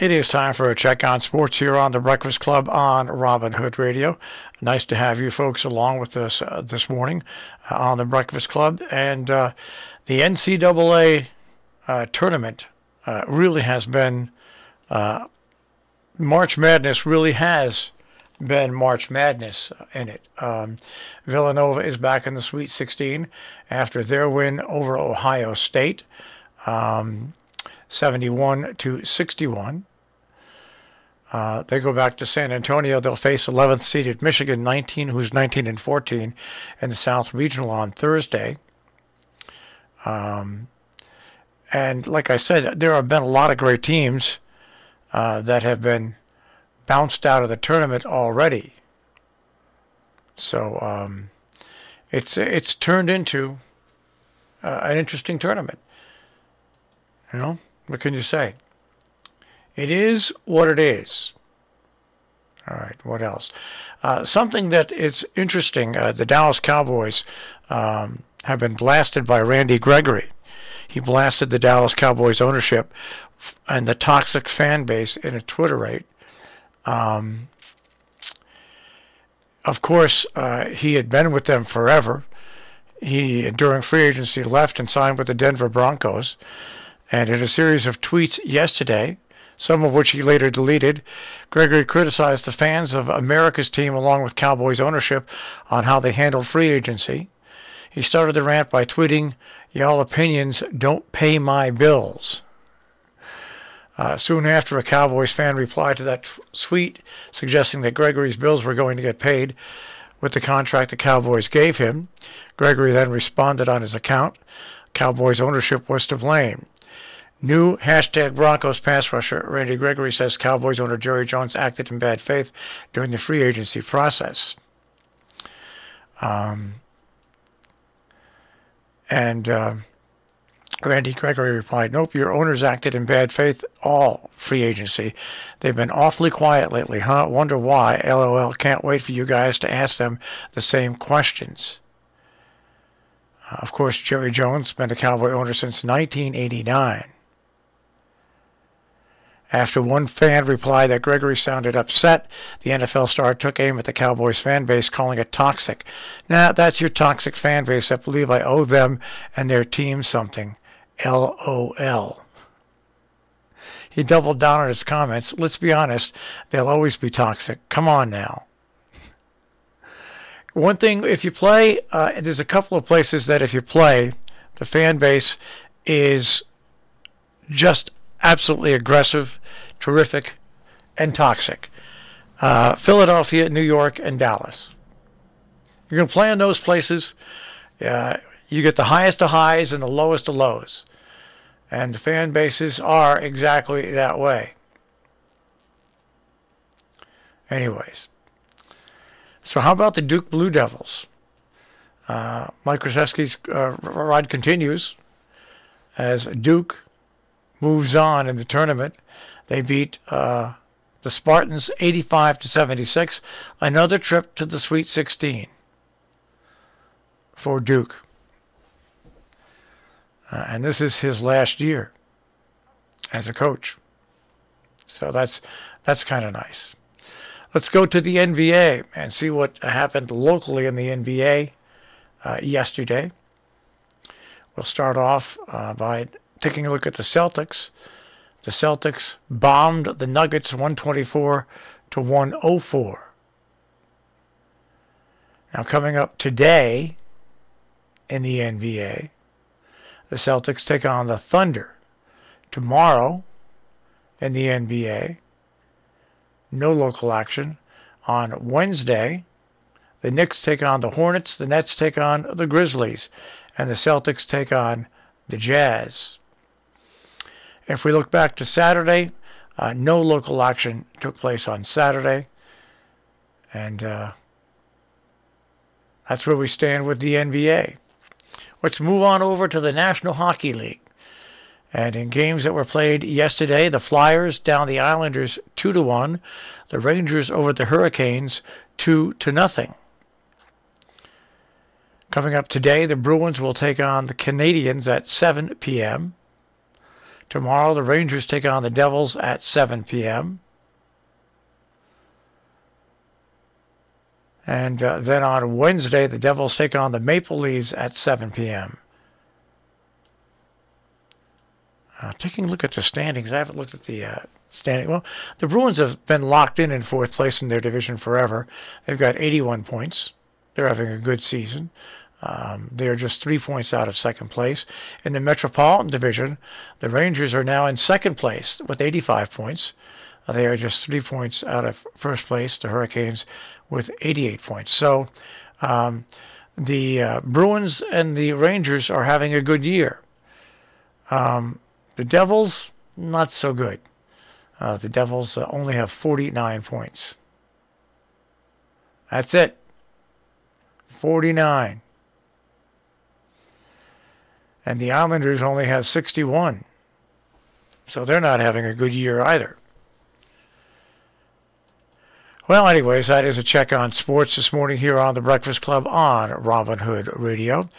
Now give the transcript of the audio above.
It is time for a check on sports here on the Breakfast Club on Robin Hood Radio. Nice to have you folks along with us this morning on the Breakfast Club. And the NCAA tournament really has been, March Madness really has been March Madness in it. Villanova is back in the Sweet 16 after their win over Ohio State, 71-61. They go back to San Antonio. They'll face 11th seeded Michigan, who's 19-14 in the South Regional on Thursday. And like I said, there have been a lot of great teams that have been bounced out of the tournament already. So it's turned into an interesting tournament. You know, what can you say? It is what it is. All right, what else? Something that is interesting, the Dallas Cowboys have been blasted by Randy Gregory. He blasted the Dallas Cowboys ownership and the toxic fan base in a Twitter rate. Of course, he had been with them forever. He, during free agency, left and signed with the Denver Broncos. And in a series of tweets yesterday, some of which he later deleted, Gregory criticized the fans of America's team along with Cowboys ownership on how they handled free agency. He started the rant by tweeting, "Y'all opinions don't pay my bills." Soon after, a Cowboys fan replied to that tweet, suggesting that Gregory's bills were going to get paid with the contract the Cowboys gave him. Gregory then responded on his account. Cowboys ownership was to blame. New #Broncos pass rusher Randy Gregory says Cowboys owner Jerry Jones acted in bad faith during the free agency process. Randy Gregory replied, "Nope, your owners acted in bad faith all free agency. They've been awfully quiet lately, huh? Wonder why. LOL, can't wait for you guys to ask them the same questions." Of course, Jerry Jones has been a Cowboy owner since 1989. After one fan replied that Gregory sounded upset, the NFL star took aim at the Cowboys fan base, calling it toxic. Nah, that's your toxic fan base that believe I owe them and their team something. LOL. He doubled down on his comments. Let's be honest, they'll always be toxic. Come on now. One thing, if you play, there's a couple of places that if you play, the fan base is just absolutely aggressive, terrific, and toxic. Philadelphia, New York, and Dallas. You're going to play in those places. You get the highest of highs and the lowest of lows. And the fan bases are exactly that way. Anyways. So how about the Duke Blue Devils? Mike Krzyzewski's ride continues as Duke moves on in the tournament. They beat the Spartans 85-76. Another trip to the Sweet 16 for Duke. And this is his last year as a coach. So that's kind of nice. Let's go to the NBA and see what happened locally in the NBA yesterday. We'll start off by taking a look at the Celtics. The Celtics bombed the Nuggets 124-104. Now coming up today in the NBA, the Celtics take on the Thunder. Tomorrow in the NBA, no local action. On Wednesday, the Knicks take on the Hornets, the Nets take on the Grizzlies, and the Celtics take on the Jazz. If we look back to Saturday, no local action took place on Saturday. And that's where we stand with the NBA. Let's move on over to the National Hockey League. And in games that were played yesterday, the Flyers down the Islanders 2-1, the Rangers over the Hurricanes 2-0. Coming up today, the Bruins will take on the Canadiens at 7 p.m. Tomorrow, the Rangers take on the Devils at 7 p.m. And then on Wednesday, the Devils take on the Maple Leafs at 7 p.m. Taking a look at the standings, I haven't looked at the standing. Well, the Bruins have been locked in fourth place in their division forever. They've got 81 points. They're having a good season. They are just 3 points out of second place. In the Metropolitan Division, the Rangers are now in second place with 85 points. They are just 3 points out of first place, the Hurricanes, with 88 points. So the Bruins and the Rangers are having a good year. The Devils, not so good. The Devils only have 49 points. That's it. 49. And the Islanders only have 61. So they're not having a good year either. Well, anyways, that is a check on sports this morning here on the Breakfast Club on Robin Hood Radio.